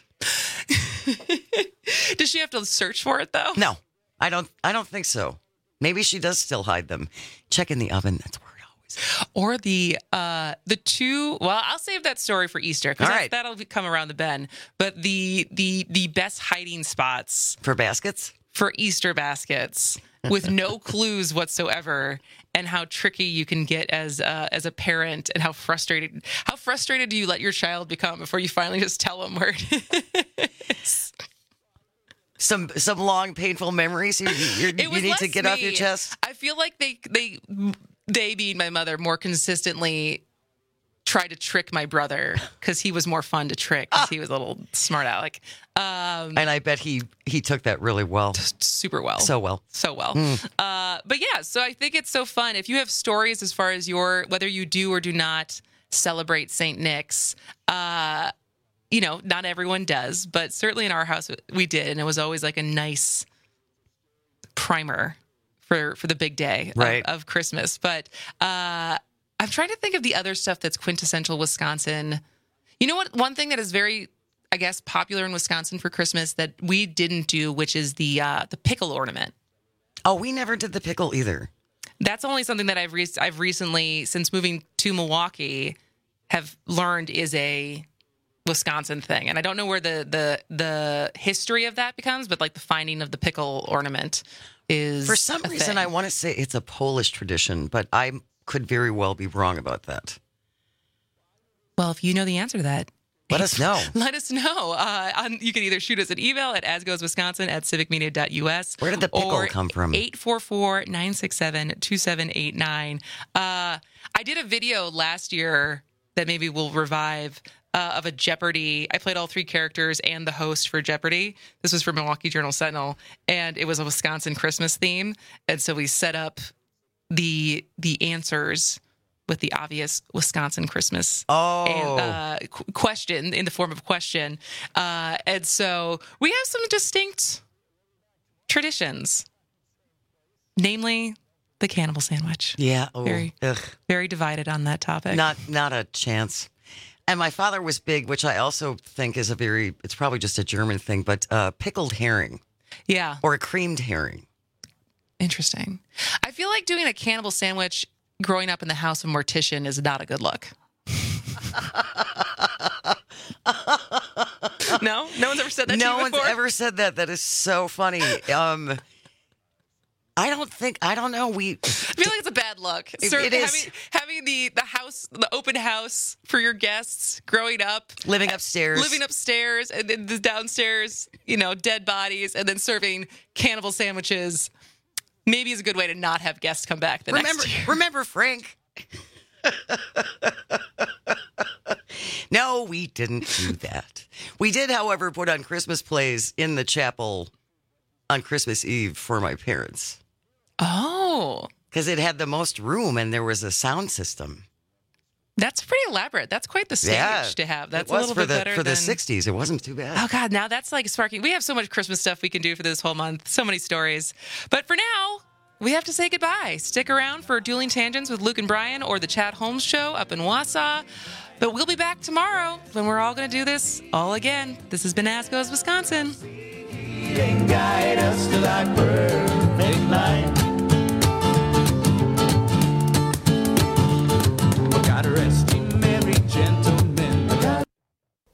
Does she have to search for it, though? No, I don't think so. Maybe she does still hide them. Check in the oven. That's where it always. Or the 2. Well, I'll save that story for Easter because that'll come around the bend. But the best hiding spots for baskets, for Easter baskets, with no clues whatsoever, and how tricky you can get as a parent, and how frustrated do you let your child become before you finally just tell them where it is. Some long, painful memories you need to get off your chest? I feel like they being my mother, more consistently tried to trick my brother because he was more fun to trick because he was a little smart aleck. And I bet he took that really well. Super well. So well. But yeah, so I think it's so fun. If you have stories as far as whether you do or do not celebrate St. Nick's, not everyone does, but certainly in our house we did, and it was always like a nice primer for the big day of Christmas. But I'm trying to think of the other stuff that's quintessential Wisconsin. You know what? One thing that is very, I guess, popular in Wisconsin for Christmas that we didn't do, which is the pickle ornament. Oh, we never did the pickle either. That's only something that I've recently, since moving to Milwaukee, have learned is a Wisconsin thing. And I don't know where the history of that becomes, but like the finding of the pickle ornament is for some reason, I want to say it's a Polish tradition, but I could very well be wrong about that. Well, if you know the answer to that, let us know. Let us know. You can either shoot us an email at asgoeswisconsin@civicmedia.us. Where did the pickle come from? 844-967-2789. I did a video last year that maybe we'll revive of a Jeopardy. I played all 3 characters and the host for Jeopardy. This was for Milwaukee Journal-Sentinel, and it was a Wisconsin Christmas theme. And so we set up the answers with the obvious Wisconsin Christmas question in the form of question. And so we have some distinct traditions, namely the cannibal sandwich. Yeah. Very divided on that topic. Not a chance. And my father was big, which I also think is it's probably just a German thing, but pickled herring. Yeah. Or a creamed herring. Interesting. I feel like doing a cannibal sandwich growing up in the house of mortician is not a good look. No? No one's ever said that to you before? No one's ever said that. That is so funny. I don't know. I feel like it's a bad look. It is. Having the house, the open house for your guests growing up. Living upstairs. And then the downstairs, dead bodies, and then serving cannibal sandwiches. Maybe is a good way to not have guests come back next year. Remember Frank? No, we didn't do that. We did, however, put on Christmas plays in the chapel on Christmas Eve for my parents. Oh. Because it had the most room and there was a sound system. That's pretty elaborate. That's quite the stage to have. That's a little bit better for the 60s. It wasn't too bad. Oh, God. Now that's like sparking. We have so much Christmas stuff we can do for this whole month. So many stories. But for now, we have to say goodbye. Stick around for Dueling Tangents with Luke and Brian or the Chad Holmes Show up in Wausau. But we'll be back tomorrow when we're all going to do this all again. This has been As Goes Wisconsin. Guide us to that perfect life.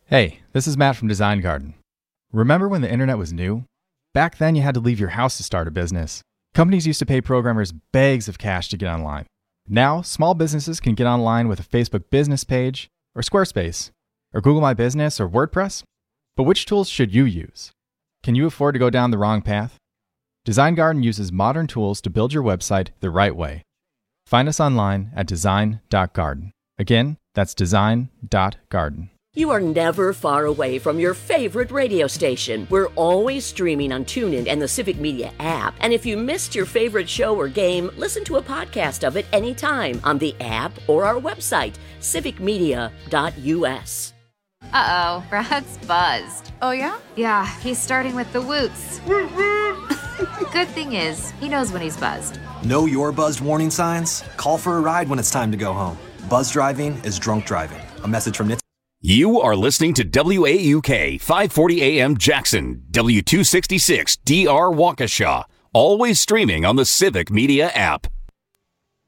Hey, this is Matt from Design Garden. Remember when the internet was new? Back then you had to leave your house to start a business. Companies used to pay programmers bags of cash to get online. Now, small businesses can get online with a Facebook business page, or Squarespace, or Google My Business, or WordPress. But which tools should you use? Can you afford to go down the wrong path? Design Garden uses modern tools to build your website the right way. Find us online at design.garden. Again, that's design.garden. You are never far away from your favorite radio station. We're always streaming on TuneIn and the Civic Media app. And if you missed your favorite show or game, listen to a podcast of it anytime on the app or our website, civicmedia.us. Uh-oh, Brad's buzzed. Oh, yeah? Yeah, he's starting with the woots. Good thing is, he knows when he's buzzed. Know your buzzed warning signs? Call for a ride when it's time to go home. Buzz driving is drunk driving. A message from NHTSA. You are listening to WAUK 540 AM Jackson, W266 DR Waukesha, always streaming on the Civic Media app.